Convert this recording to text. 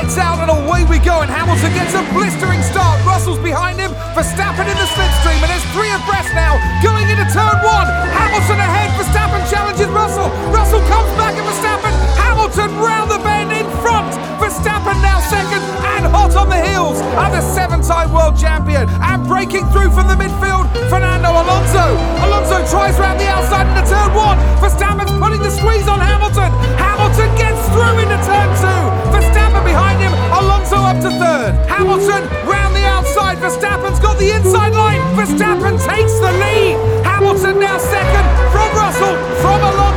lights out and away we go, and Hamilton gets a blistering start. Russell's behind him, Verstappen in the slipstream, and there's three abreast now going into turn one. Hamilton ahead, Verstappen challenges Russell. Russell comes back at Verstappen. Hamilton round the bend in front. Verstappen now second and hot on the heels of the seven-time world champion. And breaking through from the midfield, Fernando Alonso. Alonso tries round the outside into turn one. Verstappen's putting the squeeze on Hamilton. Hamilton gets through into turn two. Verstappen behind him, Alonso up to third. Hamilton round the outside. Verstappen's got the inside line. Verstappen takes the lead. Hamilton now second from Russell, from Alonso.